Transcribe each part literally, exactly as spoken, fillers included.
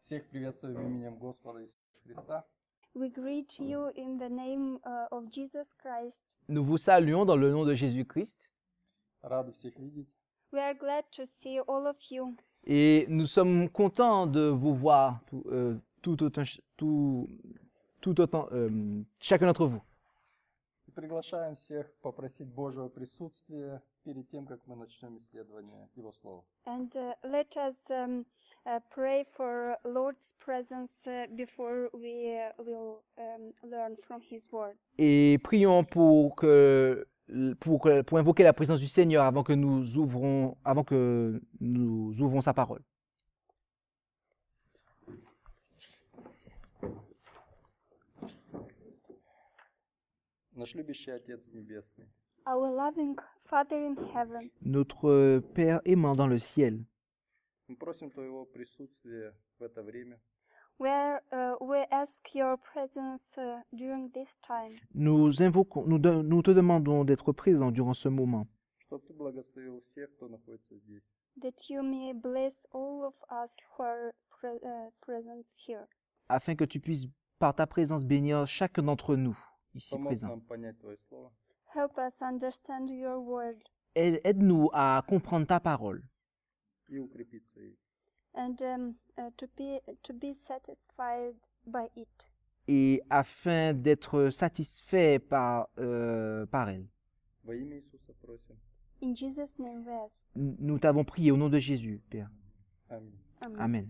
Всех приветствую именем Господа Иисуса Христа. We greet you in the name uh, of Jesus Christ. Nous vous saluons dans le nom de Jésus-Christ Рады всех видеть. We are glad to see all of you. et nous sommes contents de vous voir tout, euh, tout autant, tout, tout autant, euh, chacun d'entre vous. И приглашаем всех попросить Божьего присутствия перед тем, как мы начнем исследование Его Слова. And uh, let us um, uh, pray for Lord's presence uh, before we uh, will um, learn from His Word. Et prions pour que pour, que- pour invoquer la présence du Seigneur avant que nous ouvrons avant que nous ouvrons sa parole. Наш любящий Отец Небесный, Our loving Father in heaven, Notre Père aimant dans le ciel, мы просим Твоего присутствия в это время, where uh, we ask your presence uh, during this time, nous invoquons, nous, de- nous te demandons d'être présent durant ce moment, чтобы Ты благословил всех, кто находится здесь. that you may bless all of us who are pre- uh, present here. afin que tu puisses par ta présence bénir chacun d'entre nous ici Помог présents. нам понять Твое Слово Help us understand your word Aide- Aide-nous à comprendre ta parole и укрепиться ей. and um, uh, to be to be satisfied by it. et afin d'être satisfait par, euh, par elle. Во имя Иисуса просим. In Jesus' name we ask. N- Nous t'avons prié au nom de Jésus, Père. Аминь. Amen. Amen.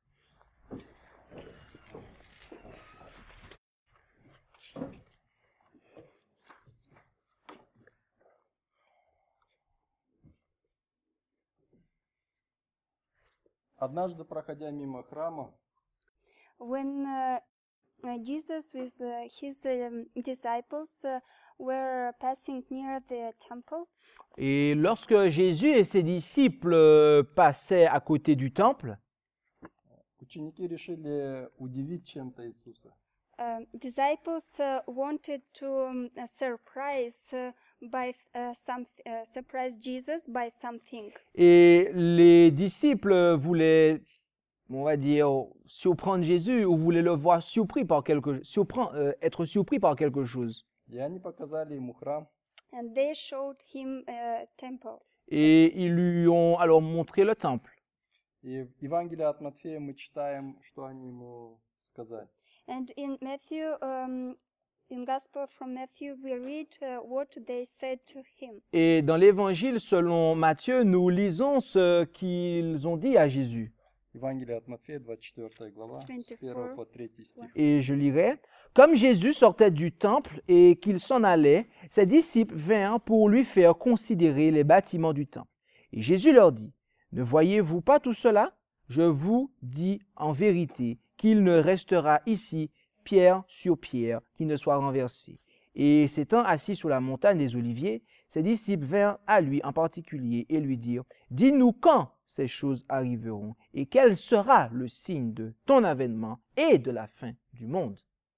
Однажды, проходя мимо храма, When uh, uh, Jesus with uh, his um, disciples uh, were passing near the temple, Et lorsque Jésus et ses disciples euh, passaient à côté du temple, ученики решили удивить чем-то Иисуса. uh, disciples uh, wanted to um, uh, surprise uh, by uh, some uh, surprise Jesus by something. et les disciples voulaient, on va dire, surprendre Jésus ou voulaient le voir surpris par quelque, surprendre, euh, être surpris par quelque chose. И они показали ему храм, And they showed him a temple. Et ils lui ont alors montré le temple. и в Евангелии от Матфея мы читаем, что они ему сказали. And in Matthew, um, in Gospel from Matthew, we read uh, what they said to him. Et dans l'évangile selon Matthieu, nous lisons ce qu'ils ont dit à Jésus. Евангелие от Матфея, двадцать четвёртая глава, с первого по третий стих. Et je lirai, comme Jésus sortait du temple et qu'il s'en allait, ses disciples vinrent pour lui faire considérer les bâtiments du temple. Et Jésus leur dit, ne voyez-vous pas tout cela? Je vous dis en vérité qu'il ne restera ici pierre sur pierre qui ne soit renversée. Et s'étant assis sur la montagne des Oliviers, ses disciples vinrent à lui en particulier et lui dirent, dis-nous quand ces choses arriveront et quel sera le signe de ton avènement et de la fin du monde.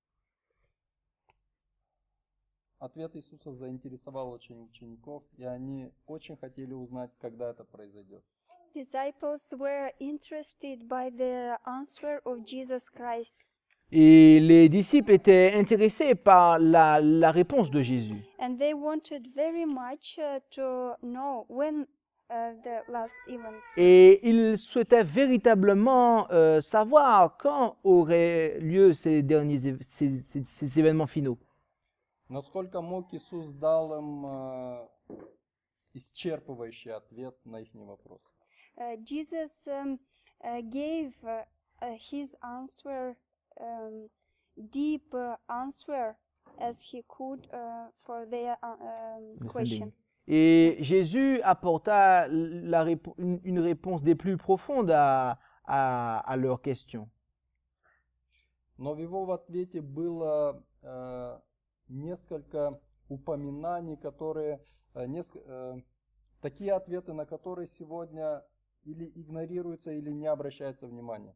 Ответ Иисуса заинтересовал очень учеников, и они очень хотели узнать, когда это произойдет. Disciples were interested by the answer of Jesus Christ, Et les disciples étaient intéressés par la, la réponse de Jésus. and they wanted very much uh, to know when uh, the last events. Et ils souhaitaient véritablement euh, savoir quand auraient lieu ces derniers év- ces, ces- ces événements finaux. Насколько мог, Иисус дал им э, исчерпывающий ответ на их вопрос. Uh, Jesus um, uh, gave uh, uh, his answer, um, deep uh, answer, as he could uh, for their uh, um, question. Et Jésus apporta la répo- une, une réponse des plus profondes à, à, à leurs questions. Но в его в ответе было э, несколько упоминаний, которые, э, неск- э, такие ответы, на которые сегодня или игнорируются, или не обращается внимания.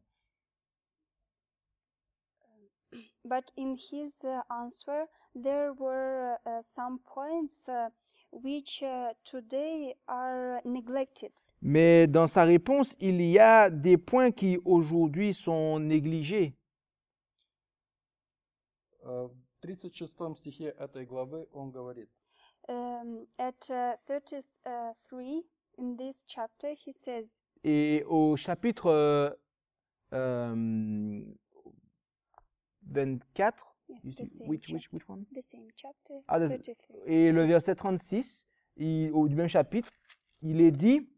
But in his uh, answer, there were uh, some points uh, which uh, today are neglected. Mais dans sa réponse, il y a des points qui aujourd'hui sont négligés. Э, В тридцать шестом стихе этой главы он говорит: Um, at uh, thirty-three in this chapter, he says, Et au chapitre euh, euh, vingt-quatre, yeah, you the see- same, which, chap- which, which one? the same chapter, Ah, the- thirty-three. Et le Six. verset trente-six, il- au, du même chapitre, il est dit,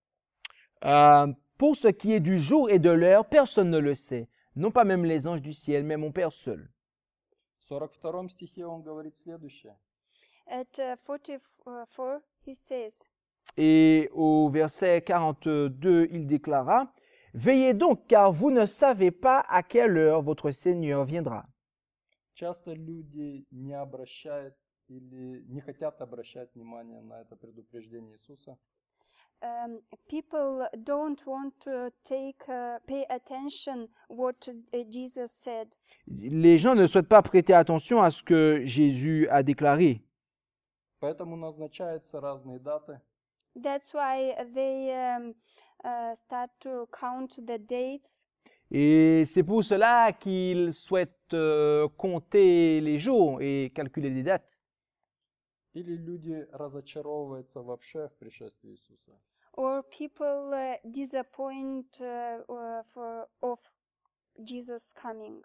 euh, pour ce qui est du jour et de l'heure, personne ne le sait, non pas même les anges du ciel, mais mon Père seul. В сорок втором стихе он говорит следующее: At uh, forty-four, he says, Et au verset quarante-deux, il déclara, veillez donc, car vous ne savez pas à quelle heure votre Seigneur viendra. Часто люди не обращают или не хотят обращать внимание на это предупреждение Иисуса. um, people don't want to take uh, pay attention what uh, Jesus said. Les gens ne souhaitent pas prêter attention à ce que Jésus a déclaré. Поэтому назначаются разные даты. That's why they um, uh, start to count the dates. Et c'est pour cela qu'ils souhaitent euh, compter les jours et calculer les dates. Или люди разочаровываются вообще в пришествии Иисуса. Or people uh, disappoint uh, uh, for of Jesus coming.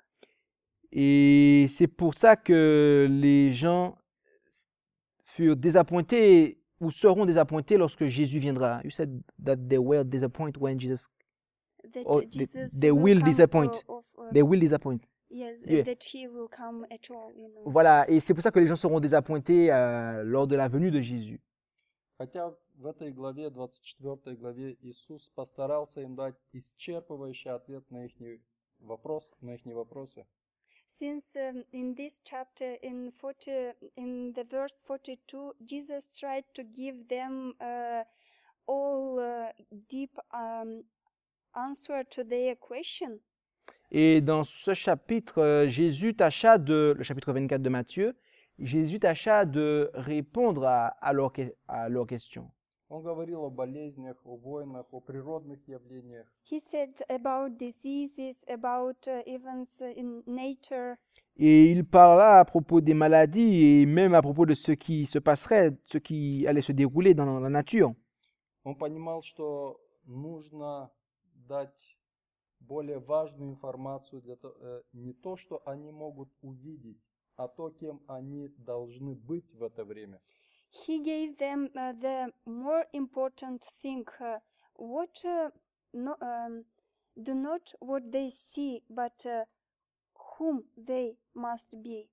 Et c'est pour ça que les gens furent désappointés ou seront désappointés lorsque Jésus viendra. You said that they were disappointed when Jesus. That Oh, uh, they- Jesus they will come, disappoint. uh, of, uh, They will disappoint. yes, Yeah. that he will come at all. You know. Voilà, et c'est pour ça que les gens seront désappointés euh, lors de la venue de Jésus. Хотя в этой главе, двадцать четвёртой главе, Иисус постарался им дать исчерпывающий ответ на их вопрос, на их вопросы. Since um, in this chapter, in forty, in the verse forty-two, Jesus tried to give them uh, all uh, deep um, answer to their question. Et dans ce chapitre, euh, Jésus tâcha de, le chapitre vingt-quatre de Matthieu, Jésus tâcha de répondre à, à, leurs, que- à leurs questions. Он говорил о болезнях, о войнах, о природных явлениях. He said about diseases, about uh, events uh, in nature. Et il parla à propos des maladies et même à propos de ce qui se passerait, ce qui allait se dérouler dans la nature. Он понимал, что нужно дать более важную информацию, для то- э, не то, что они могут увидеть, а то, кем они должны быть в это время. He gave them uh, the more important thing. Uh, what uh, no, um, do not what they see, but uh, whom they must be.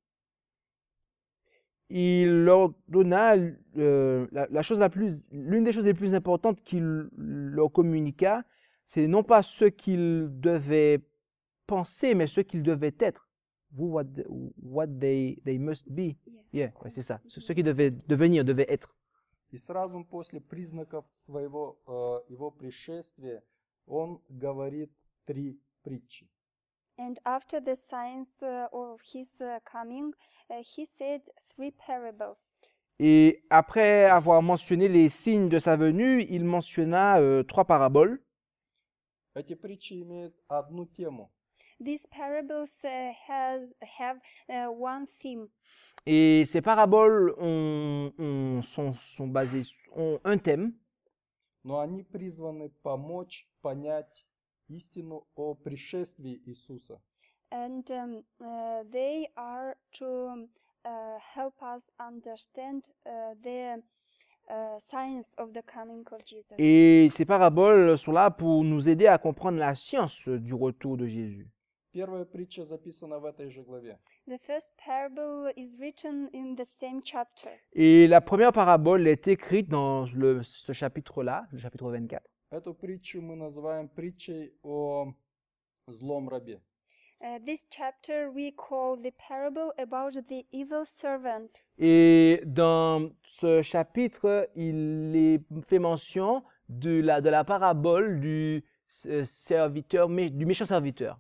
Il leur donna euh, la, la chose la plus, l'une des choses les plus importantes qu'il leur communiqua, c'est non pas ce qu'ils devaient penser, mais ce qu'ils devaient être. Who, what, the- what they, they must be. Yeah, ouais, c'est ça. Ce, ce qu'ils devaient devenir, devaient être. И сразу после признаков своего э, его пришествия он говорит три притчи. And after the signs uh, of his uh, coming, uh, he said three parables. Et après avoir mentionné les signes de sa venue, il mentionna euh, trois paraboles. Эти притчи имеют одну тему. These parables uh, has have uh, one theme, Et ces paraboles ont, ont- sont, sont basées, ont un thème, Но они призваны помочь понять истину о пришествии Иисуса. and um, uh, they are to uh, help us understand uh, the uh, signs of the coming of Jesus. et ces paraboles sont là pour nous aider à comprendre la science du retour de Jésus. Первая притча записана в этой же главе. The first parable is written in the same chapter. Et la première parabole est écrite dans le- ce chapitre-là, le chapitre vingt-quatre. Эту притчу мы называем притчей о злом рабе. Uh, this chapter we call the parable about the evil servant. Et dans ce chapitre, il est fait mention de la, de la parabole du euh, serviteur, mé- du méchant serviteur.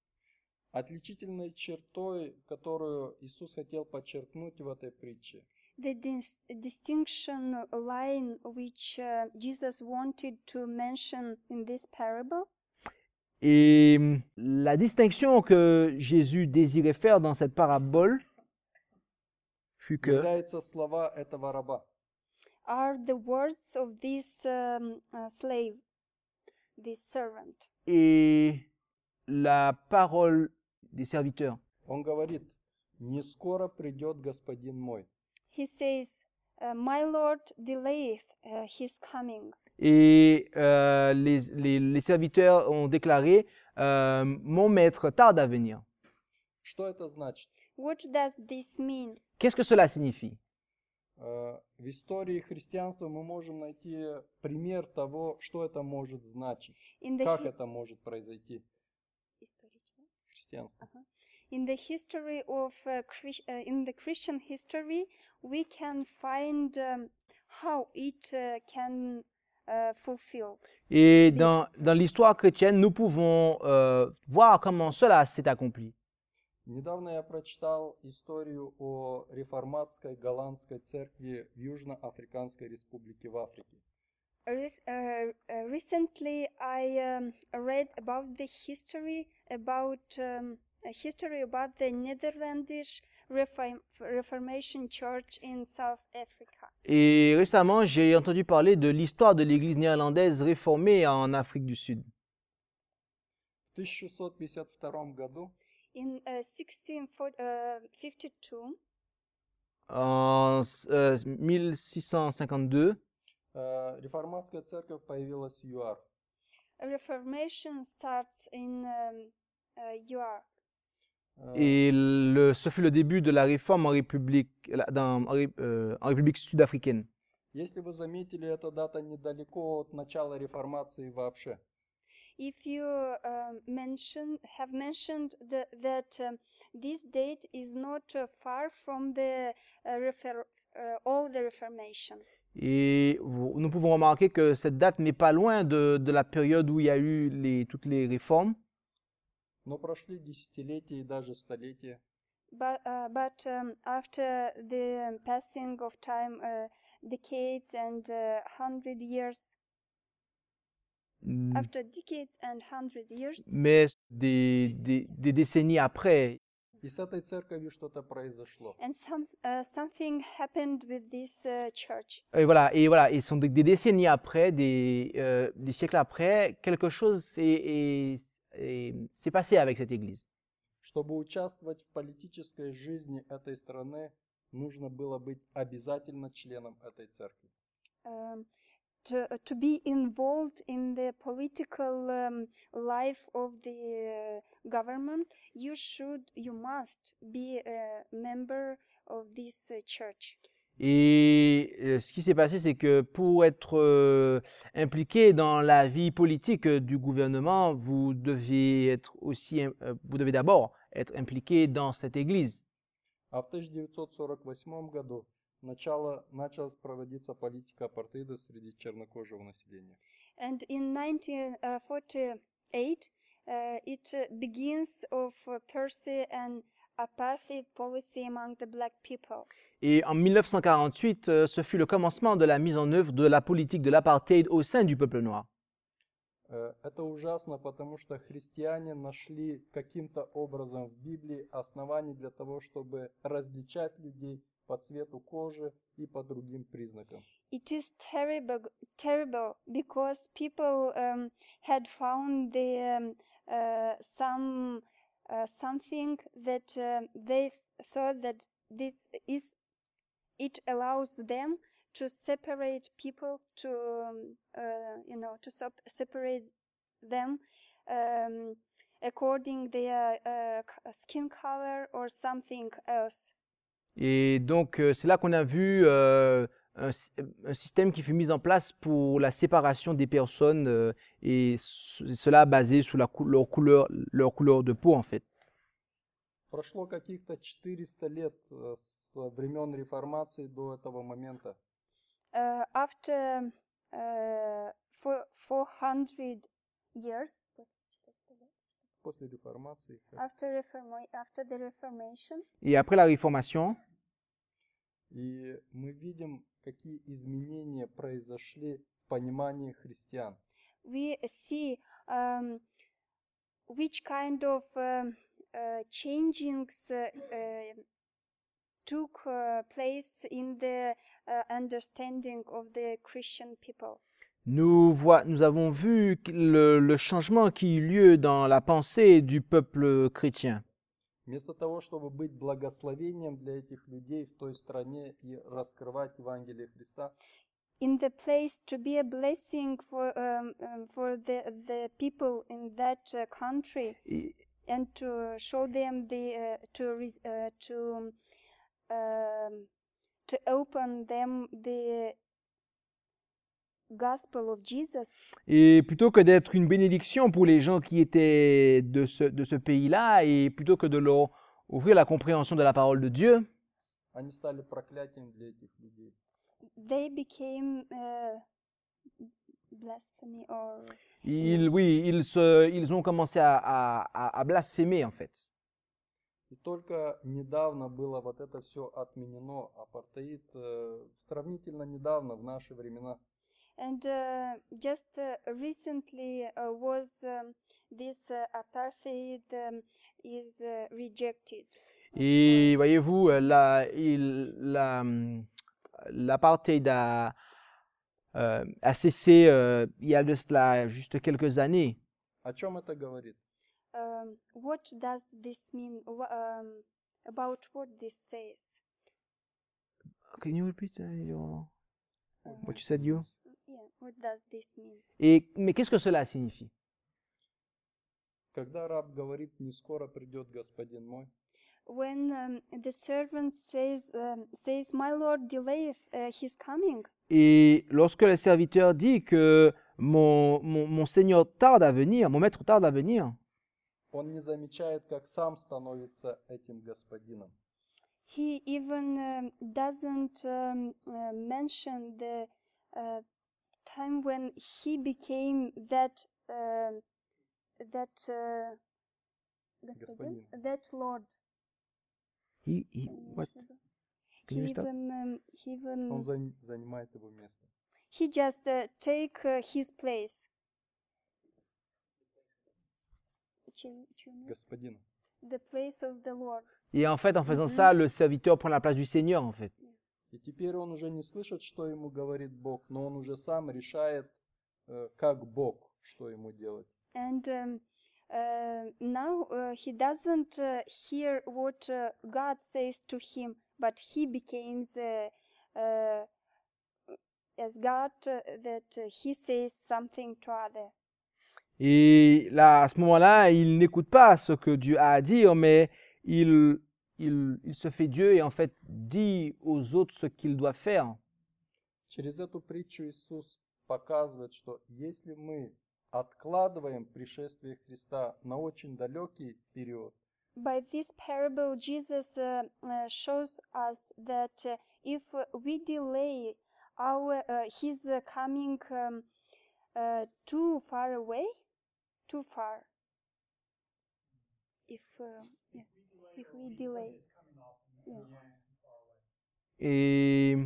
Отличительной чертой, которую Иисус хотел подчеркнуть в этой притче, the dis- distinction line which uh, Jesus wanted to mention in this parable. Et hum, la distinction que Jésus désirait faire dans cette parabole fut que являются слова этого раба. Are the words of this um, uh, slave, this servant. et la parole des serviteurs. Он говорит, не скоро придет господин мой. He says, uh, My Lord delayeth uh, his coming. Et euh, les, les- les serviteurs ont déclaré, euh, mon maître tarde à venir. Что это значит? What does this mean? Qu'est-ce que cela signifie? Э, В истории христианства мы можем найти пример того, что это может значить, In the, как hi- это может произойти в христианстве. in the history of uh, Chris- uh, in the Christian history, we can find um, how it uh, can uh, fulfill. Et dans, dans l'histoire chrétienne, nous pouvons euh, voir comment cela s'est accompli. Недавно я прочитал историю о реформатской голландской церкви в Южноафриканской республике в Африке. Re- uh, uh, recently, I um, read about the history about um, a history about the Netherlandish Reform- Reformation Church in South Africa. Et récemment, j'ai entendu parler de l'histoire de l'église néerlandaise réformée en Afrique du Sud. В тысяча шестьсот пятьдесят втором году In uh, sixteen fifty-two, En euh, mille six cent cinquante-deux, э, реформатская церковь появилась в ЮАР. a Reformation starts in um, uh, U R. Э, et le, ce fut le début de la réforme en République, la- dans- en, Ré- euh, en République sud-africaine. Если вы заметили, эта дата недалеко от начала реформации вообще. If you um mention have mentioned the, that um, this date is not uh, far from the uh, refer, uh, all the Reformation. Et vous- nous pouvons remarquer que cette date n'est pas loin de, de la période où il y a eu les, toutes les réformes. Но прошли десятилетия и даже столетия. But uh, but um, after the passing of time, uh, decades and uh, hundred years, Mm. after decades and hundred years, Mais des, des- des décennies après, И с этой церковью что-то произошло. and some uh, something happened with this uh, church. et voilà, et voilà, et sont des, des décennies après, des, euh, des siècles après, quelque chose s'est est- est- s'est passé avec cette église. Чтобы участвовать в политической жизни этой страны, нужно было быть обязательно членом этой церкви. Um, to, uh, to be involved in the political um, life of the uh, government, you should, you must be a member of this uh, church. Et euh, ce qui s'est passé, c'est que pour être euh, impliqué dans la vie politique euh, du gouvernement, vous deviez être aussi, im- euh, vous devez d'abord être impliqué dans cette église. А в тысяча девятьсот сорок восьмом году начало, началась проводиться политика апартеида среди чернокожего населения. And in nineteen forty-eight, uh, it uh, begins of uh, Percy and apartheid policy among the black people. Et en mille neuf cent quarante-huit, euh, ce fut le commencement de la mise en œuvre de la politique de l'apartheid au sein du peuple noir. Э, Это ужасно, потому что христиане нашли каким-то образом в Библии основания для того, чтобы различать людей по цвету кожи и по другим признакам. It is terrible, terrible because people um, had found the um, uh, some uh, something that um they th- thought that this is it allows them to separate people to um, uh, you know to sep- separate them um, according their uh, c- skin color or something else. Et donc, euh, c'est là qu'on a vu euh, un, sy- un système qui fut mis en place pour la séparation des personnes, euh, et ce- cela basé sur la cou- leur couleur, leur couleur de peau, en fait. Прошло каких-то четыреста лет э, с времен реформации до этого момента. Uh, after uh, four, four hundred years После реформации. after reforma- after the Reformation, Et après la Réformation, И мы видим, какие изменения произошли в понимании христиан. We see um, which kind of um, uh, changings uh, uh, took uh, place in the uh, understanding of the Christian people. Nous, voi- nous avons vu que le, le changement qui eut lieu dans la pensée du peuple chrétien. Вместо того, чтобы быть благословением для этих людей в той стране и раскрывать Евангелие Христа, In the place to be a blessing for um, um, for the the people in that uh, country, Et, and to show them the uh, to re- uh, to um, to open them the gospel of Jesus. et plutôt que d'être une bénédiction pour les gens qui étaient de ce, de ce pays-là, et plutôt que de leur ouvrir la compréhension de la parole de Dieu, они стали проклятием для этих людей. They became uh, blasphemy or ils, oui, ils, se, ils ont commencé à, à, à- à blasphémer en fait. И только недавно было вот это все отменено, апартеид, э, сравнительно недавно, в наши времена. and uh, just uh, recently uh, was um, this uh, apartheid um, is uh, rejected. Et voyez-vous, euh, la, il- la, hum, l'apartheid a, euh, a cessé euh, il y a de cela juste quelques années. О чем это говорит? Um, what does this mean? Wha- um, about what this says? Can you repeat uh, your, Uh, what you said, you? yeah, what does this mean? Et, mais qu'est-ce que cela signifie? Когда раб говорит, не скоро придет господин мой, When um, the servant says, um, says, "My Lord delayeth uh, his coming," Et lorsque le serviteur dit que mon, mon, mon Seigneur tarde à venir, mon maître tarde à venir, он не замечает, как сам становится этим господином. he even um, doesn't um, uh, mention the uh, time when he became that um that uh, господин? Господин. that Lord. he, he, what? Can He you stop? even um, he even Он зан- занимает его место. he just uh, take uh, his place. Чем- чем- Господина. The place of the Lord. Et en fait, en faisant Mhm. ça, le serviteur prend la place du Seigneur, en fait. И теперь он уже не слышит, что ему говорит Бог, но он уже сам решает, э, как Бог, что ему делать. And um, uh, now uh, he doesn't uh, hear what uh, God says to him, but he becomes uh, uh, as God uh, that uh, he says something to other. Et là, à ce moment-là, il n'écoute pas ce que Dieu a à dire, mais il, il, il se fait Dieu et en fait dit aux autres ce qu'il doit faire. Через эту притчу Иисус показывает, что если мы откладываем пришествие Христа на очень далекий период, By this parable, Jesus uh, uh, shows us that uh, if uh, we delay our uh, his uh, coming um, uh, too far away, too far. If uh, yes, if we delay, yeah. Et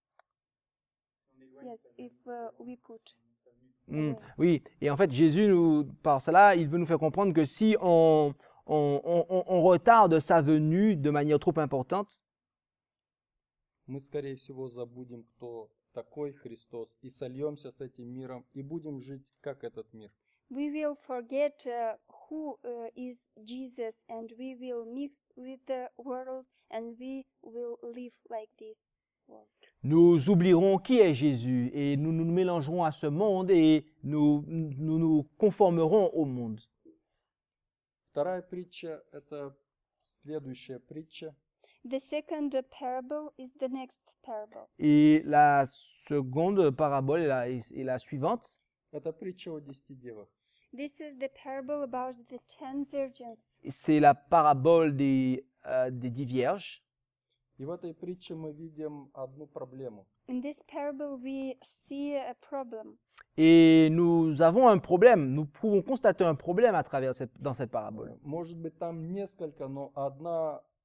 yes, if uh, we put. hmm, away. oui, et en fait, Jésus, nous, par cela, il veut nous faire comprendre que si on, on, on- on- on retarde sa venue de manière trop importante, мы, скорее всего, забудем, кто такой Христос, и сольемся с этим миром, и будем жить, как этот мир. We will forget uh, who uh, is Jesus, and we will mix with the world, and we will live like this world. nous oublierons qui est Jésus et nous nous mélangerons à ce monde et nous nous, nous conformerons au monde. Вторая притча – это следующая притча. The second uh, parable is the next parable. Et la seconde parabole est la, est- est la suivante. Это притча о десяти девах. This is the parable about the ten virgins. Et c'est la parabole des, euh, des dix vierges. И в этой притче мы видим одну проблему. In this parable, we see a problem. Et nous avons un problème. Nous pouvons constater un problème à travers cette, dans cette parabole. Может быть, там несколько, но одна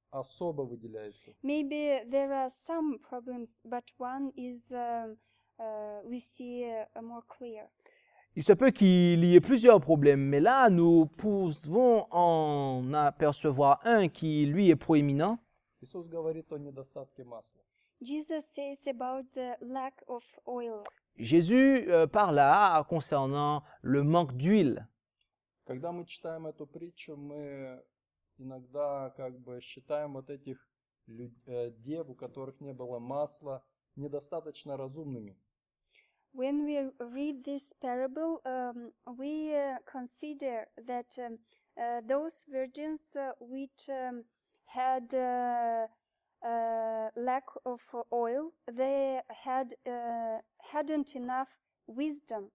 особо выделяется. Maybe there are some problems, but one is um, uh, we see uh, more clear. Il se peut qu'il y ait plusieurs problèmes, mais là, nous pouvons en apercevoir un qui, lui, est proéminent. Иисус говорит о недостатке масла. Jesus says about the lack of oil. Jésus euh, parle là concernant le manque d'huile. Когда мы читаем эту притчу, мы иногда как бы считаем вот этих люд- э, дев, у которых не было масла, недостаточно разумными. When we read this parable, um, we uh, consider that um, uh, those virgins uh, which um, had uh, uh, lack of oil, they had uh, hadn't enough wisdom.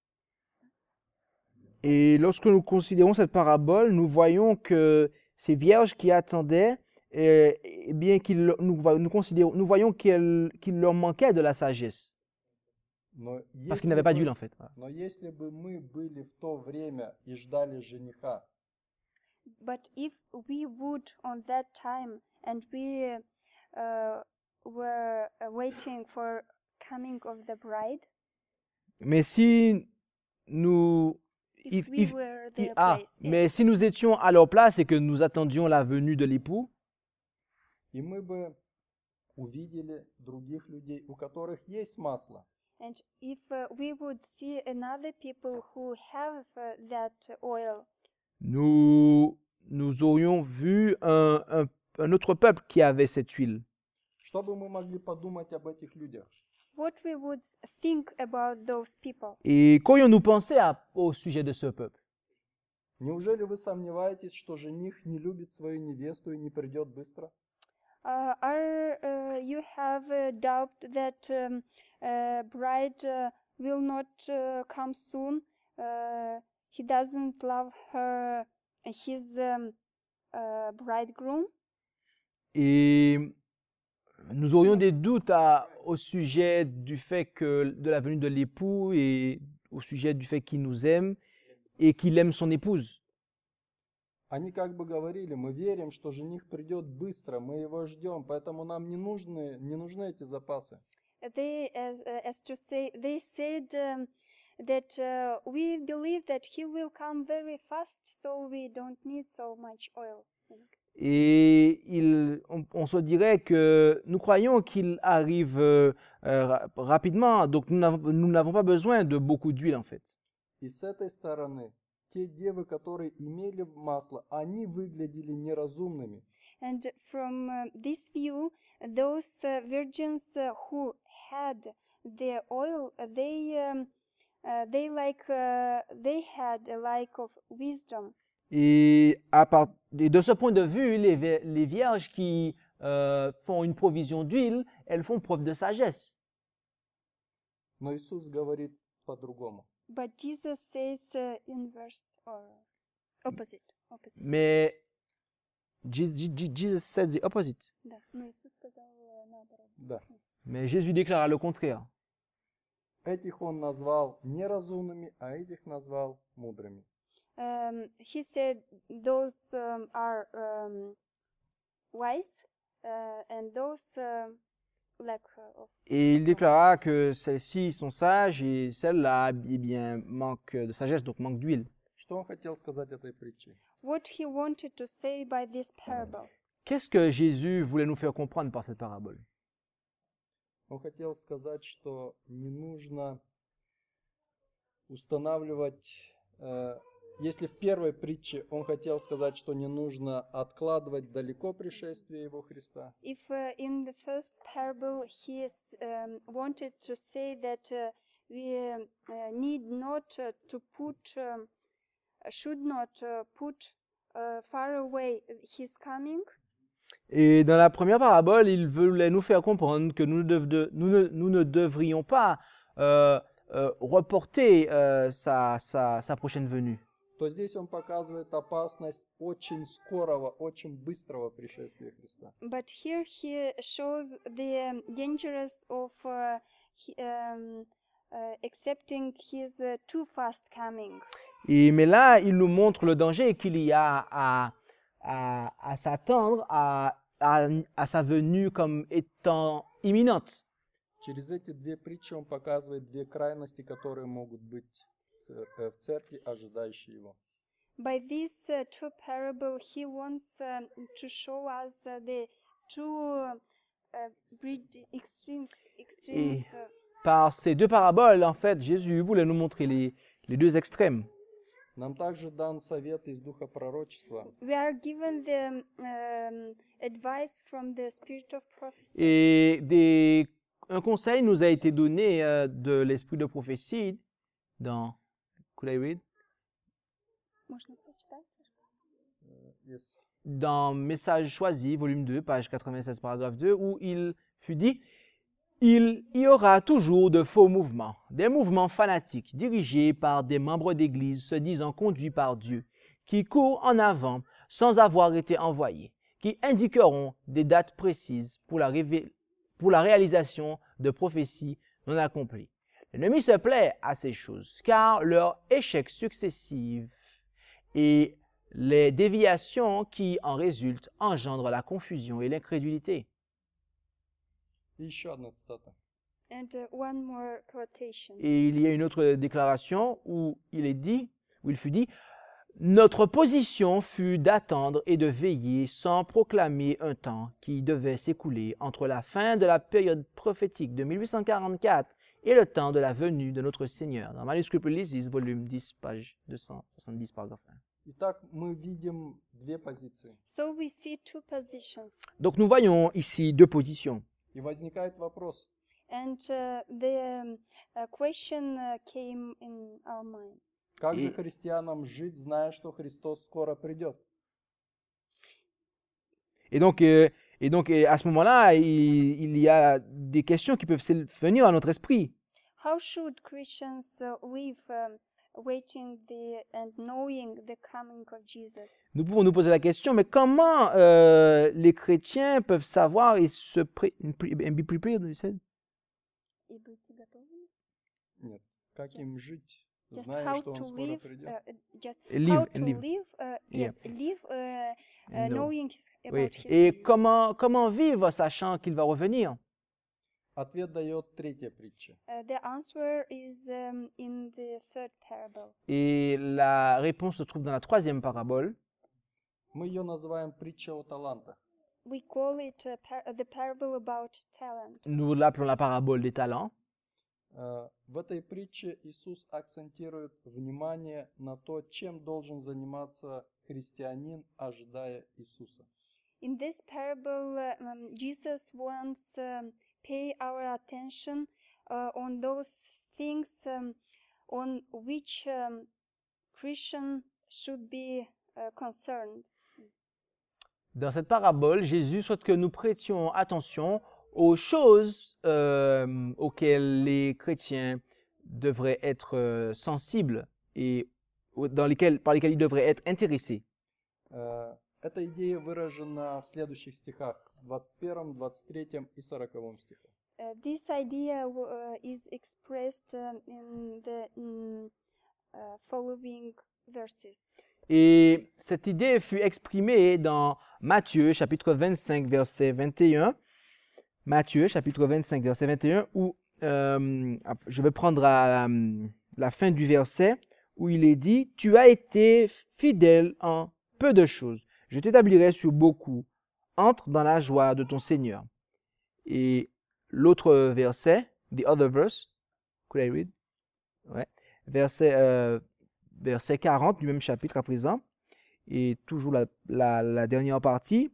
Et lorsque nous considérons cette parabole, nous voyons que ces vierges qui attendaient, euh, eh bien, qu'il, nous, vo- nous, considérons- nous voyons qu'il, qu'il leur manquait de la sagesse, Но parce qu'ils если n'avaient pas бы- d'huile en fait. Voilà. но если бы мы были в то время и ждали жениха, But if we would on that time and we uh, were uh, waiting for coming of the bride, Mais si nous, if if- we if- were i- their ah, place, mais yes. si nous étions à leur place et que nous attendions la venue de l'époux, и мы бы увидели других людей, у которых есть масло, And if uh, we would see another people who have uh, that oil, nous, nous aurions vu un, un- un autre peuple qui avait cette huile. что бы мы могли подумать об этих людях? what we would think about those people? Et qu'aurions-nous pensé à- au sujet de ce peuple? Неужели вы сомневаетесь, что жених не любит свою невесту и не придет быстро? Uh, are uh, you have a doubt that um, uh, bride uh, will not uh, come soon? Uh, he doesn't love her, his um, uh, bridegroom. Et nous aurions des doutes à- au sujet du fait que de la venue de l'époux et au sujet du fait qu'il nous aime et qu'il aime son épouse. Они как бы говорили, мы верим, что жених придет быстро, мы его ждем, поэтому нам не нужны, не нужны эти запасы. They, as, uh, as to say, they said um, that uh, we believe that he will come very fast, so we don't need so much oil. Et il, on, on se dirait que nous croyons qu'il arrive euh, euh, ra- rapidement, donc nous n'avons nous n'avons pas besoin de beaucoup d'huile en fait. И с этой стороны, те девы, которые имели масло, они выглядели неразумными. And from uh, this view, those uh, virgins uh, who had the oil, uh, they um, uh, they like uh, they had a lack of wisdom. Et, à part- et de ce point de vue, les, vi- les vierges qui euh, font une provision d'huile, elles font preuve de sagesse. Но Иисус говорит по-другому. But Jesus says uh, inverse or opposite, opposite. Mais Je- Je- Je- Jesus said the opposite. Да, но Иисус сказал э, наоборот. Да. Mais Jésus déclara le contraire. Этих он назвал неразумными, а этих назвал мудрыми. Um, he said those um, are um, wise uh, and those um lack of. Et il déclara que celles-ci sont sages et celles-là, eh bien, manquent de sagesse, donc manquent d'huile. Что он хотел сказать этой притчей? What he wanted to say by this parable. Qu'est-ce que Jésus voulait nous faire comprendre par cette parabole? Он хотел сказать, что не нужно устанавливать, э, если в первой притче он хотел сказать, что не нужно откладывать далеко пришествие его Христа, If uh, in the first parable he is, um, wanted to say that uh, we um, uh, need not uh, to put, um, should not uh, put uh, far away his coming, Et dans la première parabole, il voulait nous faire comprendre que nous, ne dev- nous ne, nous ne devrions pas euh, euh, reporter euh, sa, sa, sa prochaine venue. то здесь он показывает опасность очень скорого, очень быстрого пришествия Христа. but here he shows the um, dangers of uh, he, um, uh, accepting his uh, too fast coming. Et, mais là, il nous montre le danger qu'il y a à, à, à s'attendre à à, à sa venue comme étant imminente. Через эти две притчи он показывает две крайности, которые могут быть ц- э, в церкви, ожидающие его. By this uh, two parable, he wants um, to show us uh, the two uh, uh, bridge extremes. extremes Et uh, par ces deux paraboles, en fait, Jésus voulait nous montrer les, les deux extrêmes. Нам также дан совет из духа пророчества. we are given the um, advice from the spirit of prophecy. Et des, un conseil nous a été donné euh, de l'esprit de prophétie dans... Could I read? Можно прочитать? Э, yes. Dans Message choisi, volume deux, page quatre-vingt-seize, paragraphe deux, où il fut dit « Il y aura toujours de faux mouvements, des mouvements fanatiques dirigés par des membres d'Église se disant conduits par Dieu, qui courent en avant sans avoir été envoyés, qui indiqueront des dates précises pour la, révé- pour la réalisation de prophéties non accomplies. L'ennemi se plaît à ces choses, car leur échec successif et les déviations qui en résultent engendrent la confusion et l'incrédulité. » И еще одна цитата. And uh, one more quotation. Et il y a une autre déclaration où il est dit, où il fut dit, notre position fut d'attendre et de veiller sans proclamer un temps qui devait s'écouler entre la fin de la période prophétique de mille huit cent quarante-quatre et le temps de la venue de notre Seigneur. Dans Manuscrit Ulysses, volume dix, page deux cent soixante-dix, paragraphe un. Итак, мы видим две позиции. So we see two positions. Donc nous voyons ici deux positions. И возникает вопрос, And uh, the um, uh, question uh, came in our mind. как же И- христианам жить, зная, что Христос скоро придет? Et donc, euh, et donc euh, à ce moment-là, il, il y a des questions qui peuvent se- venir à notre esprit. How should Christians uh, live um, waiting the and knowing the coming of Jesus? Nous pouvons nous poser la question, mais comment euh, les chrétiens peuvent savoir et se pré- and be prepared, you said? И быть готовыми? Нет. Как Yes. им жить, Just зная, how что Он to скоро live, придет? uh, just Live how and to live. live, uh, Yeah. yes, live uh, uh, And know. knowing his, Oui. about his Et coming. comment, comment vivre sachant qu'il va revenir? Ответ дает третья притча. Uh, the answer is um, in the third parable. Et la réponse se trouve dans la troisième parabole. Мы ее называем притча о талантах. We call it uh, par- uh, the parable about talent. Nous l'appelons la parabole des talents. Э, В этой притче Иисус акцентирует внимание на то, чем должен заниматься христианин, ожидая Иисуса. In this parable, uh, um, Jesus wants um, pay our attention uh, on those things um, on which um, Christian should be uh, concerned. Dans cette parabole, Jésus souhaite que nous prêtions attention aux choses euh, auxquelles les chrétiens devraient être euh, sensibles et au- dans lesquelles, par lesquelles ils devraient être intéressés. Э, Эта идея выражена в следующих стихах, двадцать первом, двадцать третьем и сороковом стихах. Uh, this idea w- uh, is expressed um, in the mm, uh, following verses. Et cette idée fut exprimée dans Matthieu chapitre vingt-cinq verset vingt et un. Matthieu chapitre vingt-cinq verset vingt et un où euh, je vais prendre à la, la fin du verset où il est dit « Tu as été fidèle en peu de choses, je t'établirai sur beaucoup, entre dans la joie de ton Seigneur. » Et l'autre verset, the other verse, could I read? Ouais. Verset, euh, verset quarante du même chapitre à présent, et toujours la, la, la dernière partie.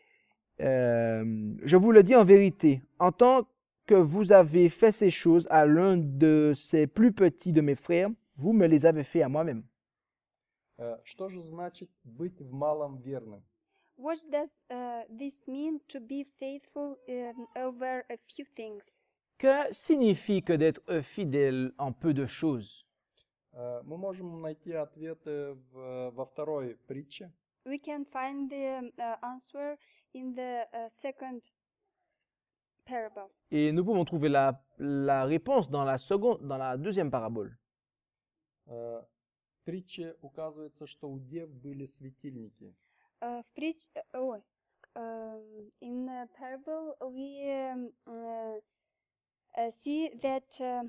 Euh, je vous le dis en vérité, en tant que vous avez fait ces choses à l'un de ces plus petits de mes frères, vous me les avez fait à moi-même. Э, Что же значит быть в малом верным? What does uh, this mean to be faithful um, over a few things? Que signifie que d'être fidèle en peu de choses? Э, Мы можем найти ответы в- во второй притче. We can find the uh, answer in the uh, second parable. Et nous pouvons trouver la, la réponse dans la seconde, dans la deuxième parabole. Э, В притче указывается, что у дев были светильники. Uh, в притч- uh, ой. um, in the parable, we um, uh, uh, see that um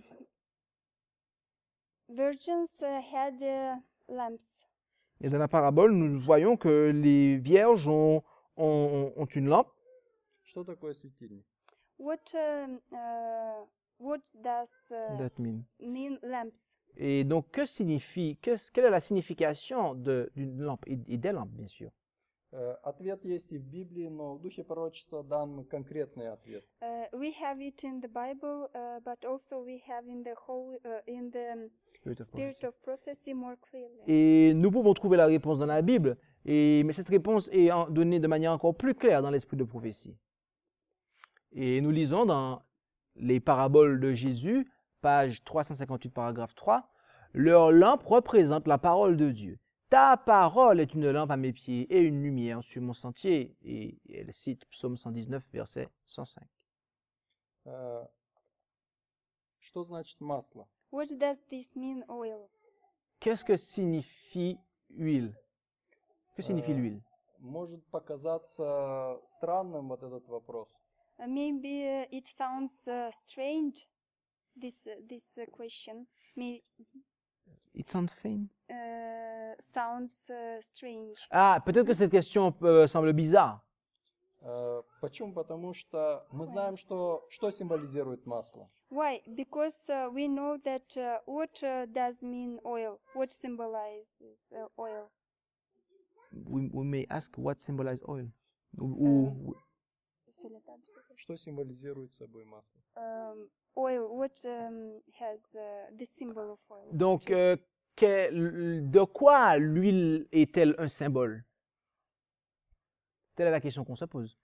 virgins uh, had uh, lamps. Et dans la parabole, nous voyons que les vierges ont, ont, ont une lampe. Что такое светильник? What um, uh, what does uh, That mean. mean lamps? Et donc, que signifie, qu'est-ce- quelle est la signification de- d'une lampe et, et des lampes, bien sûr? Э, Ответ есть и в Библии, но в духе пророчества дан конкретный ответ. Uh, we have it in the Bible, uh, but also we have in the whole uh, in the Spirit of Prophecy more clearly. Et nous pouvons trouver la réponse dans la Bible, et, mais cette réponse est en- donnée de manière encore plus claire dans l'esprit de prophétie. Et nous lisons dans les paraboles de Jésus, page trois cent cinquante-huit, paragraphe trois, « Leur lampe représente la parole de Dieu. Ta parole est une lampe à mes pieds et une lumière sur mon sentier. » Et elle cite Psaume cent dix-neuf, verset cent cinq. Э, Что значит масло? What does this mean, oil? Qu'est-ce que signifie huile? Que signifie Euh, l'huile? Может показаться странным вот этот вопрос. Uh, maybe uh, it sounds uh, strange. This uh, this uh, question may It sounds faint. uh, sounds uh, strange. Ah, peut-être que cette question euh, semble bizarre. Э, Почему? Потому что мы знаем, что, что символизирует масло. Why? Because uh, we know that uh, what uh, does mean oil? What symbolizes uh, oil? We, we may ask what symbolizes oil. Ou, ou- Что символизирует собой масло? Um, oil. What um, has uh, the symbol of oil? donc, euh, quel- de quoi l'huile est-elle un symbole? Telle est la question qu'on se pose.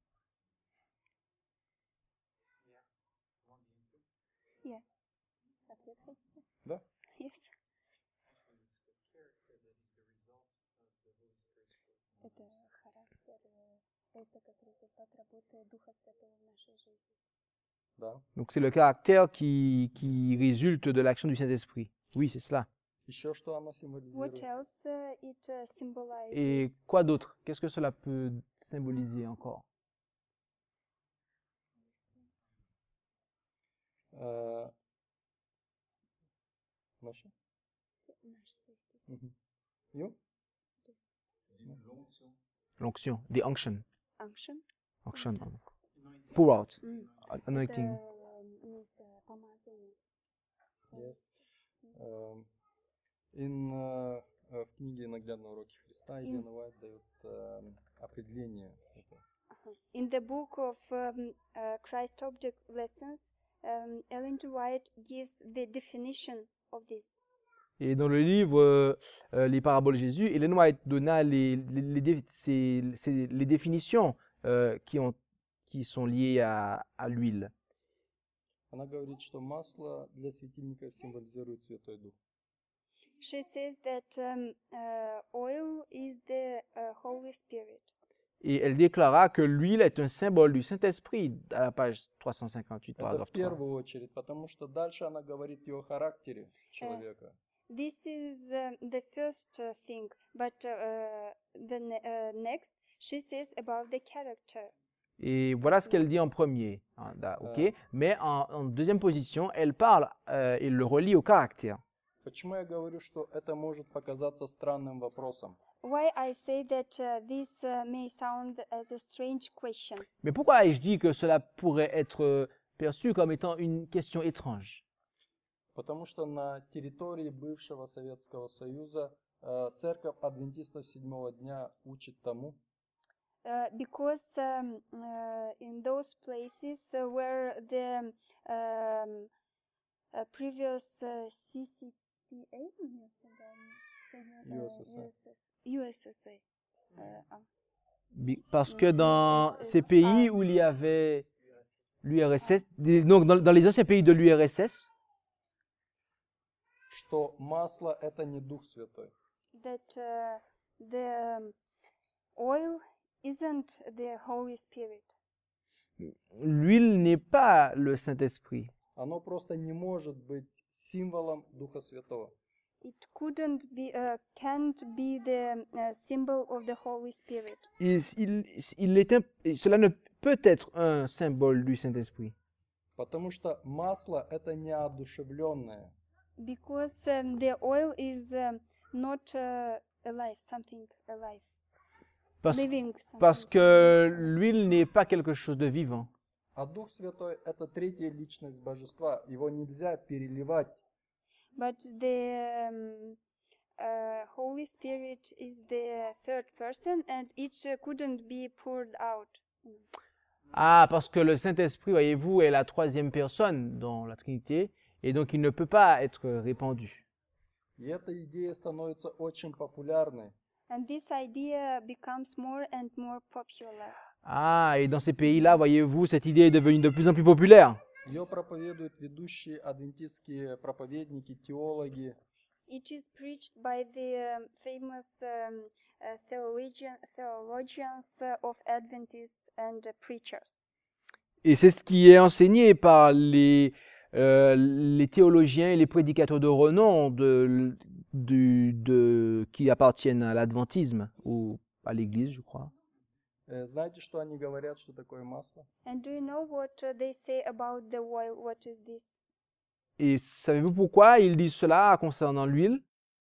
Yeah. Да? Yes. Это характер, э, это как результат работы Духа Святого в нашей жизни. Да. Donc, c'est le caractère qui, qui résulte de l'action du Saint-Esprit. Oui, c'est cela. Еще что оно What символизирует? else uh, it uh, symbolizes? Et quoi d'autre? Qu'est-ce que cela peut symboliser encore? Э, Наша? Наш естественный. Мгм. You? L'onction, the unction. Unction. Unction. Pour out. Mm. Anointing. Это место помазания. Yes. Эм, In, э, э, в книге «Наглядные уроки Христа» In- Елена Уайт дает эм, определение этого. Uh-huh. In the book of um, uh, Christ Object Lessons, um, Ellen G. White gives the definition of this. Et dans le livre euh, euh, Les paraboles de Jésus, Ellen White donna les, les, les, dé- ces- ces- les définitions euh, qui, ont, qui sont liées à, à l'huile. Она говорит, что масло для светильника символизирует Святой Дух. She says that um, uh, oil is the uh, Holy Spirit. Et elle déclara que l'huile est un symbole du Saint-Esprit à la page trois cent cinquante-huit, Это paragraphe в trois. первую очередь, потому что дальше она говорит и о характере человека. This is um, the first uh, thing, but uh, uh, the ne- uh, next she says about the character. Et voilà ce qu'elle dit en premier. hein, da- ok. Euh. Mais en, en deuxième position, elle parle euh, et le relie au caractère. Почему я говорю, что это может показаться странным вопросом? Why I say that uh, this uh, may sound as a strange question? Mais pourquoi ai-je dit que cela pourrait être euh, perçu comme étant une question étrange? Потому что на территории бывшего Советского Союза э, церковь адвентистов седьмого дня учит тому, Uh, because um, uh, in those places uh, where the um, uh, previous uh, C C P A, U S S R. U S S R, uh, ah, Bi- Parce que Mm, dans yes, ces yes. pays Ah. où il y avait l'U R S S, des- donc dans, dans les anciens pays de l'U R S S, что масло это не Дух Святой. that uh, the um, oil isn't the Holy Spirit. l'huile n'est pas le Saint-Esprit. Оно просто не может быть символом Духа Святого. it couldn't be, uh, can't be the uh, symbol of the Holy Spirit. Il, il- il est imp- et cela ne peut être un symbole du Saint-Esprit. Потому что масло это неодушевленное. Because um, the oil is um, not uh, alive, something alive, Parce, living something. parce que l'huile n'est pas quelque chose de vivant. А Дух Святой это третья личность Божества. Его нельзя переливать. But the um, uh, Holy Spirit is the third person, and it uh, couldn't be poured out. Ah, parce que le Saint-Esprit, voyez-vous, est la troisième personne dans la Trinité, et donc il ne peut pas être répandu. И эта идея становится очень популярной. And this idea becomes more and more popular. Ah, et dans ces pays-là, voyez-vous, cette idée est devenue de plus en plus populaire. Ее проповедуют ведущие адвентистские проповедники, теологи. It is preached by the um, famous um, uh, theologian, theologians uh, of Adventists and uh, preachers. Et c'est ce qui est enseigné par les, euh, les théologiens et les prédicateurs de renom de, du- de, qui appartiennent à l'adventisme ou à l'Église, je crois. Э, Знаете, что они говорят, что такое масло? And do you know what uh, they say about the oil? What is this? Et savez-vous pourquoi ils disent cela concernant l'huile?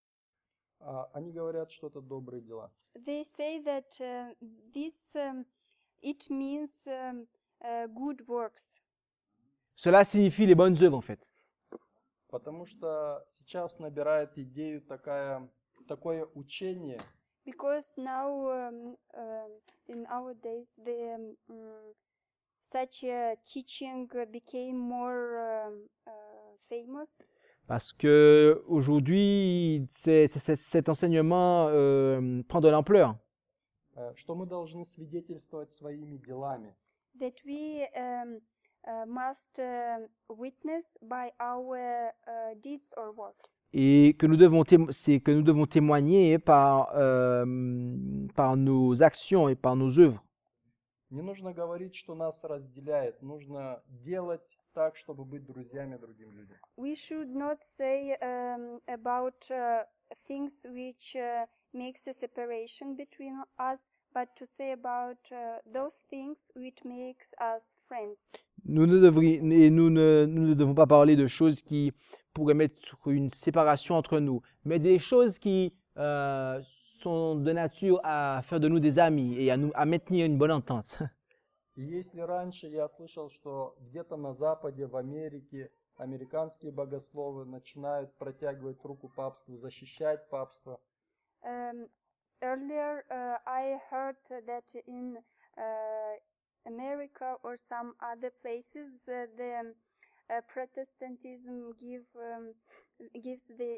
А, Они говорят, что это добрые дела. They say that uh, this um, it means um, uh, good works. Cela signifie les bonnes œuvres en fait. Потому что сейчас набирает идею такая, такое учение, Because now, um, um in our days, the um, mm, such a teaching uh, became more um, uh, famous Parce que aujourd'hui, c'est- c'est- cet enseignement euh, prend de l'ampleur. э, что мы должны свидетельствовать своими делами. that we um, uh, must uh, witness by our uh, deeds or works. Et que nous devons, témo- c'est que nous devons témoigner par, euh, par nos actions et par nos œuvres. Не нужно говорить, что нас разделяет. Нужно делать так, чтобы быть друзьями другим людям. We should not say um, about uh, things which uh, makes a separation between us, but to say about uh, those things which makes us friends. Nous ne, devri- et nous, ne, nous ne devons pas parler de choses qui pourraient mettre une séparation entre nous, mais des choses qui euh, sont de nature à faire de nous des amis et à, nous, à maintenir une bonne entente. И если раньше я слышал, что где-то на Западе, в Америке, американские богословы начинают протягивать руку папству, защищать папство, Um, earlier, uh, I heard that in uh, America or some other places, uh, the um, uh, Protestantism give um, gives the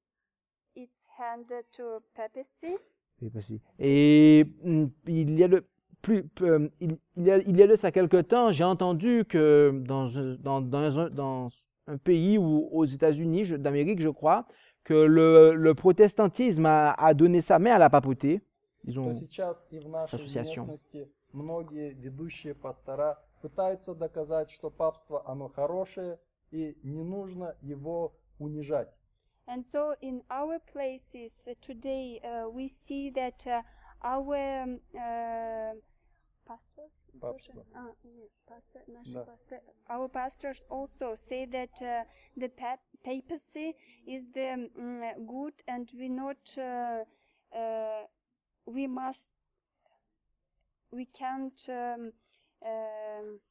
its hand to papacy. Oui, possible. Et mm, il y a de plus, euh, il, il y a, il y a de ça quelque temps, j'ai entendu que dans, un- dans, dans, un, dans un pays ou aux États-Unis je- d'Amérique, je crois, que le, le protestantisme a, a donné sa main à la papauté. Ils то ont, сейчас и в нашей ассоциation. местности многие ведущие пастора пытаются доказать, что папство, оно хорошее, и не нужно его унижать. And so, in our places uh, today, uh, we see that uh, our um, uh, pastors, Папство. Ah, yes, pastor, наши Да. pastor- our pastors also say that uh, the pap- papacy is the mm, good, and we not uh, uh, we must we can't um, um,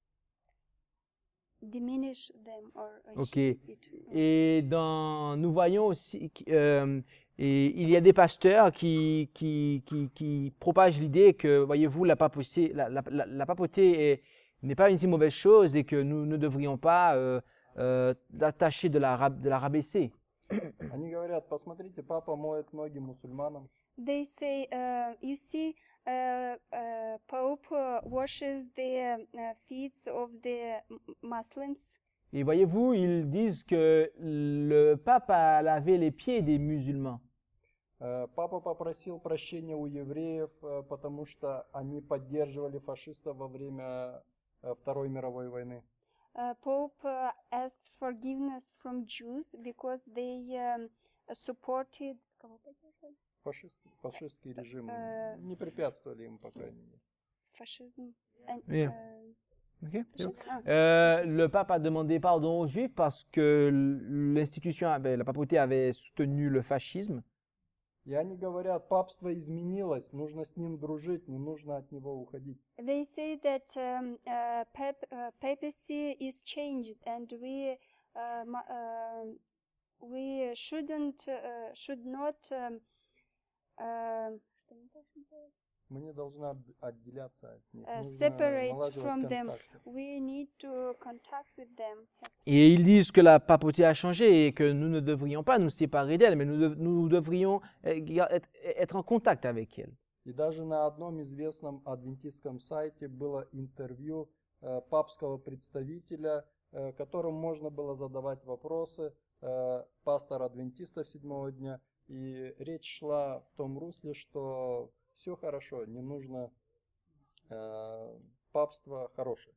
diminish them or uh, Ok. it. Et dans, nous voyons aussi euh, et il y a des pasteurs qui, qui, qui, qui propagent l'idée que, voyez-vous, la papauté, la, la, la, la papauté est- n'est pas une si mauvaise chose et que nous ne devrions pas euh, euh, l'attacher de la, rab- de la rabaisser. Они говорят, посмотрите, папа моет ноги мусульманам, They say, uh, you see, uh, uh, Pope uh, washes the uh, feet of the m- Muslims. Et voyez-vous, ils disent que le pape a lavé les pieds des musulmans. Э, Папа попросил прощения у евреев, э, потому что они поддерживали фашистов во время э, Второй мировой войны. Uh, Pope uh, asked forgiveness from Jews because they um, supported. Фашистский, фашистский режим Э, не препятствовали им, по крайней мере. Fascism. And, Yeah. uh, Ok, c'est bon. ah, Euh, le pape a demandé pardon aux Juifs parce que l'institution, avait- la papauté avait soutenu le fascisme. И они говорят, папство изменилось, нужно с ним дружить, не нужно от него уходить. They say that um, uh, pap- uh, papacy is changed, and we uh, mu- uh, we shouldn't uh, should not um, uh, Мы не должны от- отделяться от них. uh, Нужно separate налаживать from them. контакты. We need to contact with them. Et ils disent que la papauté a changé et que nous ne devrions pas nous séparer d'elle, mais nous, dev- nous devrions euh, gar- être, être en contact avec elle. И даже на одном известном адвентистском сайте было интервью э, папского представителя, э, которому можно было задавать вопросы, э, пастор адвентистов седьмого дня. И речь шла в том русле, что все хорошо, не нужно э, папство хорошее.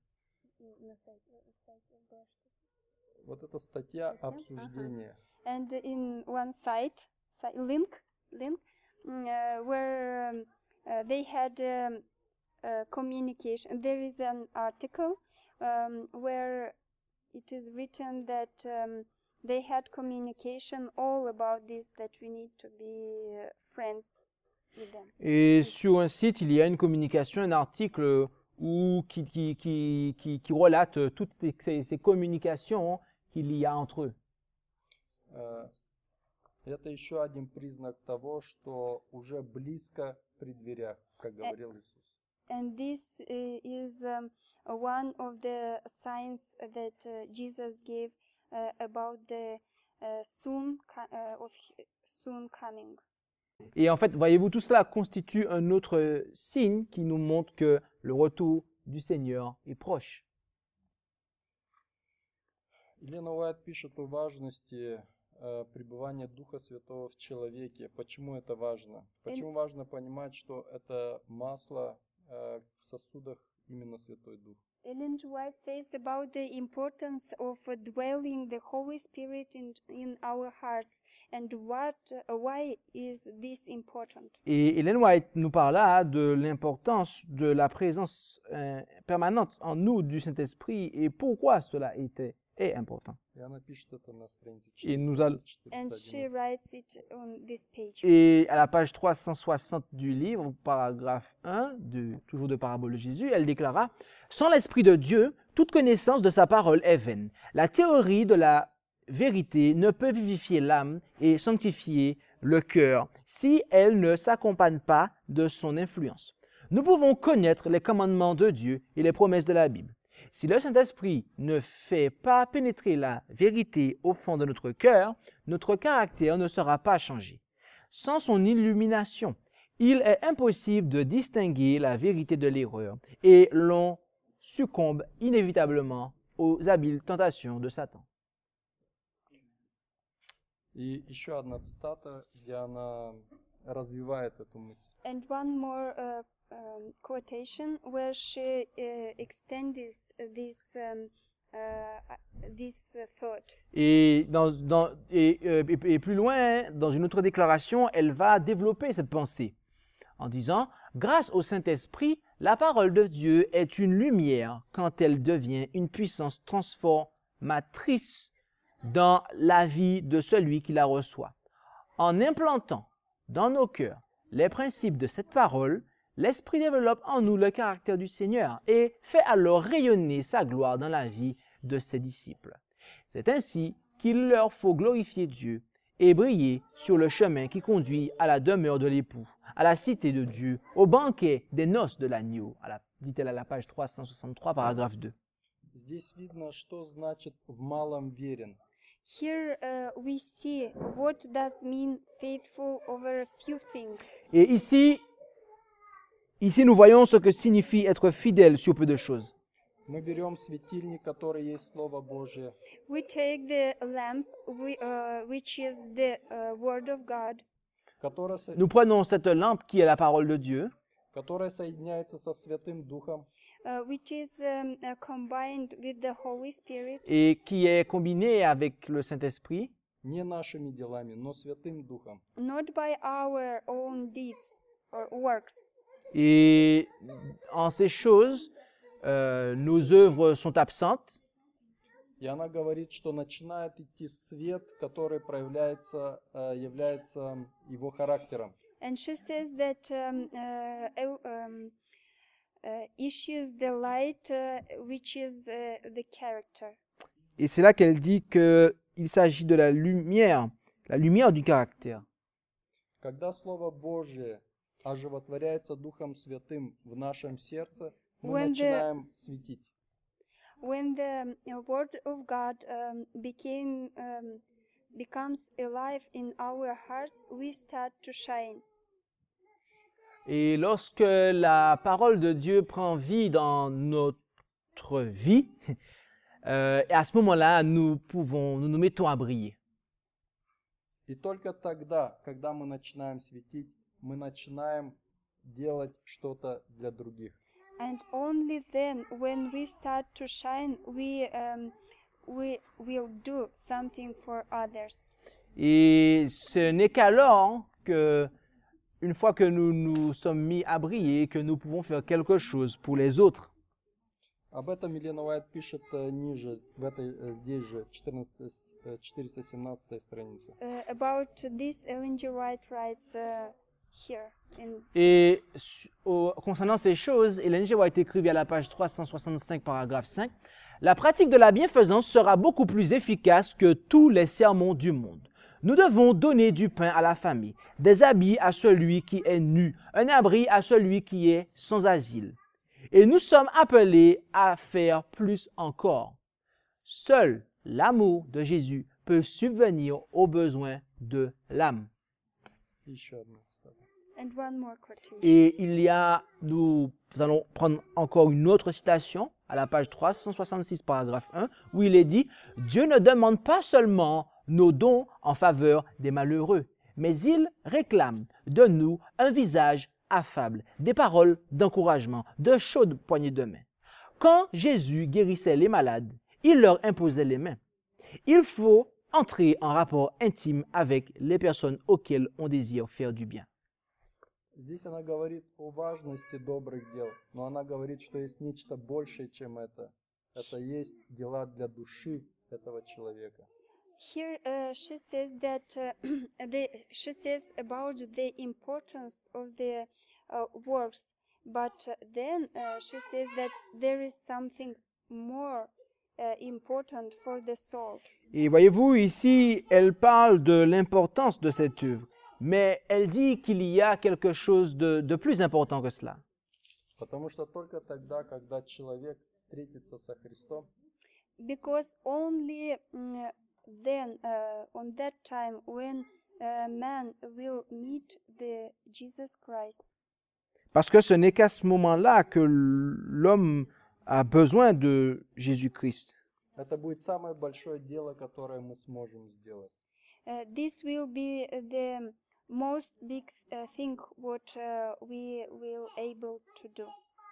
Вот эта статья Статья? обсуждения. And in one site, site link, link, mm, uh, where um, uh, they had um, uh, communication. There is an article um, where it is written that um, they had communication all about this, that we need to be uh, friends with them. Et sur un site, il y a une communication, un article où, qui, qui, qui, qui, qui relate toutes ces, ces- ces communications qu'il y a entre eux. Э, Это еще один признак того, что уже близко при дверях, как говорил Иисус. And this uh, is um, uh, one of the signs that uh, Jesus gave uh, about the uh, soon co- uh, of h- soon coming. Et en fait, voyez-vous, tout cela constitue un autre signe qui nous montre que le retour du Seigneur est proche. Елена Уайт пишет о важности э, пребывания Духа Святого в человеке. Почему это важно? Почему важно понимать, что это масло э, в сосудах именно Святой Дух? Ellen G. White says about the importance of uh, dwelling the Holy Spirit in, in our hearts, and what, uh, why is this important? Et Ellen White nous parla de l'importance de la présence euh, permanente en nous du Saint-Esprit et pourquoi cela était est important. И она пишет это на странице Et nous allons- And she writes it on this page. Et à la page trois cent soixante du livre, paragraphe un, de, toujours de Parabole de Jésus, elle déclara « Sans l'Esprit de Dieu, toute connaissance de sa parole est vaine. La théorie de la vérité ne peut vivifier l'âme et sanctifier le cœur si elle ne s'accompagne pas de son influence. Nous pouvons connaître les commandements de Dieu et les promesses de la Bible. Si le Saint-Esprit ne fait pas pénétrer la vérité au fond de notre cœur, notre caractère ne sera pas changé. Sans son illumination, il est impossible de distinguer la vérité de l'erreur et l'on succombe inévitablement aux habiles tentations de Satan. И еще одна цитата, где она развивает эту мысль. And one more uh, um, quotation where she uh, extends this um, uh, this uh, thought. Et, dans, dans- et, euh, et- et plus loin, dans une autre déclaration, elle va développer cette pensée en disant « Grâce au Saint-Esprit, la parole de Dieu est une lumière quand elle devient une puissance transformatrice dans la vie de celui qui la reçoit. En implantant dans nos cœurs les principes de cette parole, l'Esprit développe en nous le caractère du Seigneur et fait alors rayonner sa gloire dans la vie de ses disciples. C'est ainsi qu'il leur faut glorifier Dieu et briller sur le chemin qui conduit à la demeure de l'époux, à la cité de Dieu, au banquet des noces de l'agneau, à la- dit-elle à la page trois cent soixante-trois, paragraphe deux. Здесь видно, что значит в малом верен. Here uh, we see what does mean faithful over a few things. Et ici, ici, nous voyons ce que signifie être fidèle sur peu de choses. Мы берем светильник, который есть Слово Божие, We take the lamp, we, uh, which is the uh, Word of God, которое, со- Nous prenons cette lampe qui est la parole de Dieu, которое соединяется со Святым Духом, uh, which is um, uh, combined with the Holy Spirit, et qui est combinée avec le Saint-Esprit, не нашими делами, но Святым Духом. not by our own deeds or works. Et en ces choses, euh, nos œuvres sont absentes. И она говорит, что начинает идти свет, который проявляется, э, является его характером. And she says that um, uh, ev- um, uh, issues the light, uh, which is uh, the character. Et c'est là qu'elle dit qu'il s'agit de la lumière, la lumière du caractère. Когда Слово Божье оживотворяется Духом Святым в нашем сердце, мы When the- начинаем светить. When the uh, word of God um, became um, becomes alive in our hearts, we start to shine. Et lorsque la parole de Dieu prend vie dans notre vie, euh, et à ce moment-là, nous pouvons, nous nous mettons à briller. И только тогда, когда мы начинаем светить, мы начинаем делать что-то для других. And only then, when we start to shine, we um, we will do something for others. Et ce n'est qu'alors que, une fois que nous nous sommes mis à briller, que nous pouvons faire quelque chose pour les autres. Об этом Елена Уайт пишет э, ниже, в этой, э, здесь же, четырнадцатой, э, четыреста семнадцатой странице. Uh, about this, Ellen G. White writes uh, here in Et su- au- concernant ces choses, Ellen G. White écrivit à la page trois cent soixante-cinq, paragraphe cinq, « La pratique de la bienfaisance sera beaucoup plus efficace que tous les sermons du monde. Nous devons donner du pain à la famille, des habits à celui qui est nu, un abri à celui qui est sans asile. Et nous sommes appelés à faire plus encore. Seul l'amour de Jésus peut subvenir aux besoins de l'âme. » Еще одна цитата. and one more quotation. Et il y a, nous allons prendre encore une autre citation à la page trois cent soixante-six, paragraphe un, où il est dit « Dieu ne demande pas seulement nos dons en faveur des malheureux, mais il réclame de nous un visage affable, des paroles d'encouragement, de chaudes poignées de main. Quand Jésus guérissait les malades, il leur imposait les mains. Il faut entrer en rapport intime avec les personnes auxquelles on désire faire du bien. » Здесь она говорит о важности добрых дел, но она говорит, что есть нечто большее, чем это. Это есть дела для души этого человека. Here uh, she says that uh, the, she says about the importance of the uh, works, but uh, then uh, she says that there is something more uh, important for the soul. Et voyez-vous, ici, elle parle de l'importance de cette œuvre, mais elle dit qu'il y a quelque chose de, de plus important que cela. Потому что только тогда, когда человек встретится со Христом, Because only mm, then, uh, on that time, when uh, man will meet the Jesus Christ, Parce que ce n'est qu'à ce moment-là que l'homme a besoin de Jésus-Christ. это будет самое большое дело, которое мы сможем сделать. uh, this will be uh, the most big uh, thing what uh, we will able to do.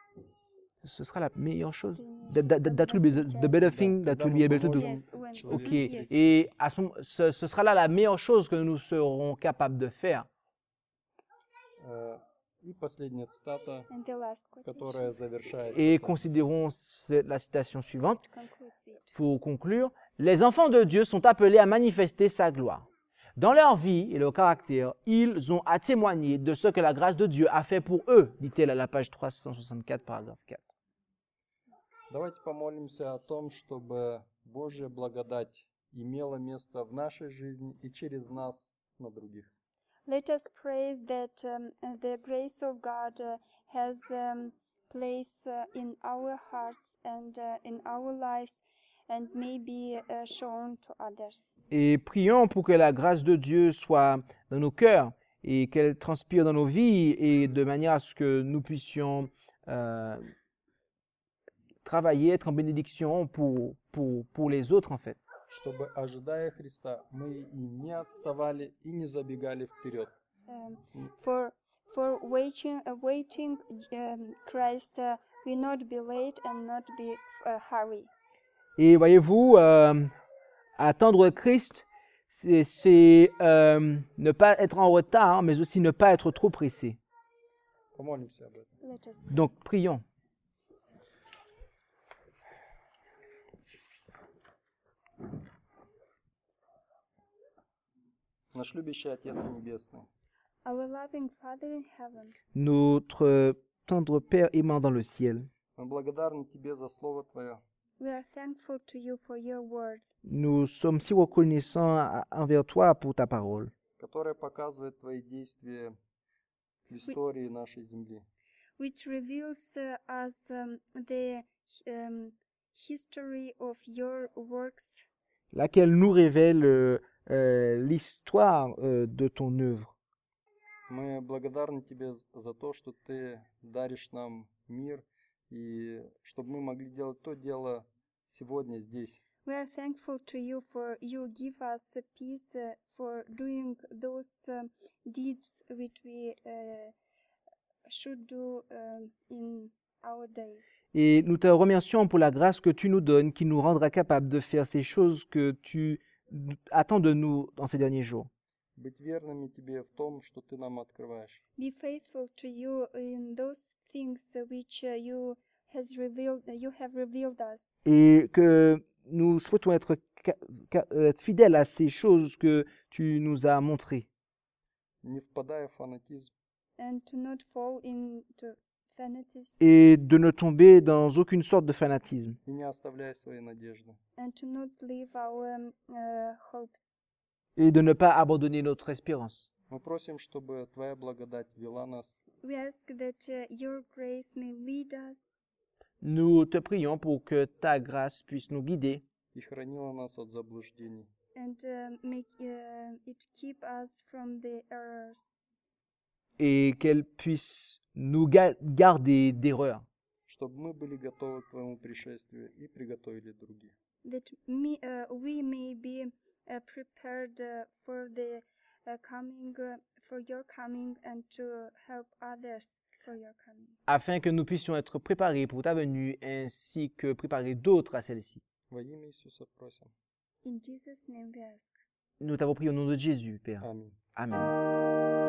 Ce sera la meilleure chose. That, that, that will be the, the better thing that we'll be able to do. Yes, when, Ok. yes. Et à ce, moment, ce, ce sera là la meilleure chose que nous serons capables de faire. Э, И последняя цитата, And the last quotation которая завершает. Et это. considérons ce- la citation suivante. concludes it. Pour conclure, les enfants de Dieu sont appelés à manifester sa gloire. Dans leur vie et leur caractère, ils ont à témoigner de ce que la grâce de Dieu a fait pour eux, dit-elle à la page trois cent soixante-quatre, paragraphe quatre. Давайте помолимся о том, чтобы Божья благодать имела место в нашей жизни и через нас на других. Let us pray that um, uh, the grace of God uh, has um, place uh, in our hearts and uh, in our lives and may be uh, shown to others. Et prions pour que la grâce de Dieu soit dans nos cœurs et qu'elle transpire dans nos vies et de manière à ce que nous puissions euh, travailler, être en bénédiction pour, pour, pour les autres en fait. Чтобы, ожидая Христа, мы и не отставали, и не забегали вперед. Um, for for waiting, uh, waiting um, Christ, uh, we not be late and not be uh, hurry. Et voyez-vous, euh, attendre Christ, C'est c'est, euh, ne pas être en retard, mais aussi ne pas être trop pressé. Помолимся об этом. Let us Donc, prions. Наш любящий Отец Небесный, Our loving Father in heaven, Notre tendre Père aimant dans le ciel, мы благодарны Тебе за Слово Твое, we are thankful to you for your word, nous sommes si reconnaissants à- envers toi pour ta parole, которое показывает Твои действия в истории нашей земли. which reveals uh, us um, the um, history of your works, laquelle nous révèle euh, euh, l'histoire euh, de ton œuvre. Мы благодарны Тебе за то, что Ты даришь нам мир, и чтобы мы могли делать то дело сегодня здесь. we are thankful to you for you give us a peace uh, for doing those um, deeds which we uh, should do um, in our days. Et nous te remercions pour la grâce que tu nous donnes, qui nous rendra capables de faire ces choses que tu attends de nous dans ces derniers jours. Быть верными Тебе в том, что Ты нам открываешь. Be faithful to you in those things uh, which uh, you has revealed uh, you have revealed us, Et que nous souhaitons être, ca- ca- euh, être fidèles à ces choses que tu nous as montrées. Не впадая в фанатизм, and to not fall into fanatism, Et de ne tomber dans aucune sorte de fanatisme. и не оставляя свои надежды. and to not leave our um, uh, hopes. Et de ne pas abandonner notre espérance. Мы просим, чтобы Твоя благодать вела нас, We ask that uh, your grace may lead us Nous te prions pour que ta grâce puisse nous guider и хранила нас от заблуждений, and uh, make uh, it keep us from the errors, et qu'elle puisse nous ga- garder d'erreurs, чтобы мы были готовы к Твоему пришествию и приготовили других. that me, uh, we may be uh, prepared uh, for the uh, coming, uh, for your coming, and to help others for your coming. afin que nous puissions être préparés pour ta venue ainsi que préparer d'autres à celle-ci. Во имя Иисуса просим. In Jesus' name we ask. Nous t'avons prié au nom de Jésus, Père. Аминь. Amen.